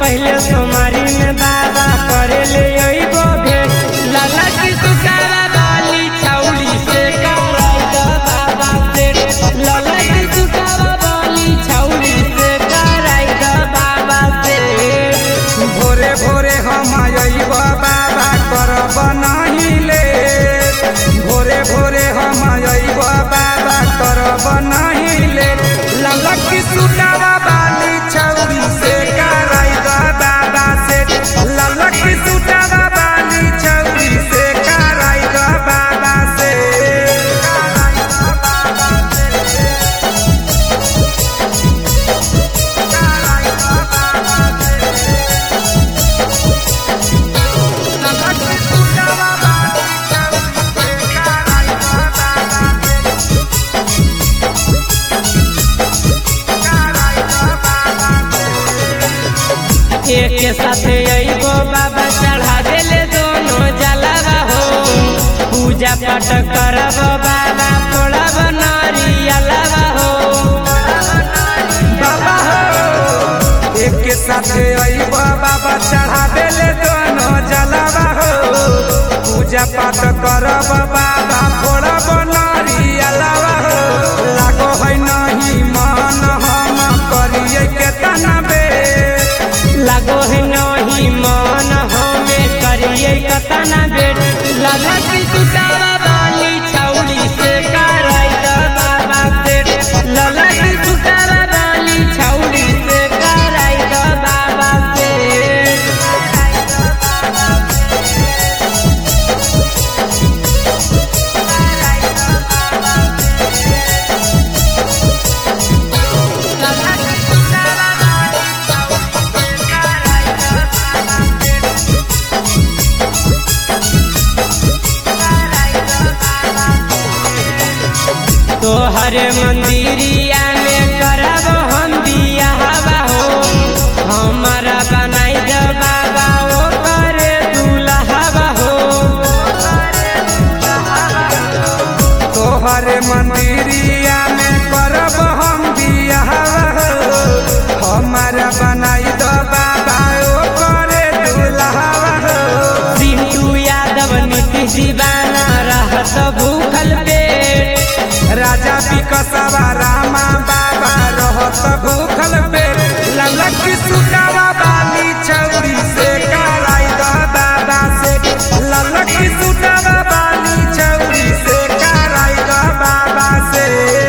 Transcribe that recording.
पहले सोमारी में बाबा करे ले अइबो भेंट लाला की सुकारा बाली छौली से कराई द बाबा से लाला की सुकारा बाली छौली से कराई द बाबा से भोरे भोरे हम अइबो बाबा करब नहीं ले भोरे भोरे हम अइबो बाबा करब नहीं ले लाला की सुकारा बाली छौली से कराई द बाबा से लाला की सुकारा बाली छौली से कराई द बाबा से एक साथे अइबो बाबा चढ़ा देले दोनों जलावा हो पूजा पाठ करब बाबा तोड़ब नरियलवा हो बाबा हो एक के साथे अइबो बाबा चढ़ा देले दोनों जलावा हो पूजा पाठ करब बाबा फोड़ब नरियलवा हो लागो है नहीं मन हम करिए के तनबे लागो है नहीं मन हमें करिए कतना बेट लाला की सुकारा बाली छौली से कराई द बाबा से लाला की सुकारा बाली छौली से कराई द बाबा से तोहरे मंदिरिया में करब हम बियाहवा हो हमारा बनाई द बाबा ओ करे दुल्हवा हो तोहरे मंदिरिया में करब हम बियाहवा हो हमारा बनाई द बाबा ओ करे दुल्हवा हो पिंटू यादव नीतीश दीवाना रहत भूखल पेट राजा विकसवा रामा बाबा रहत भूखल पेट लाला की सुकारा बाली छौरी से कराई द बाबा से लाला की सुकारा बाली छौरी से कराई द बाबा से।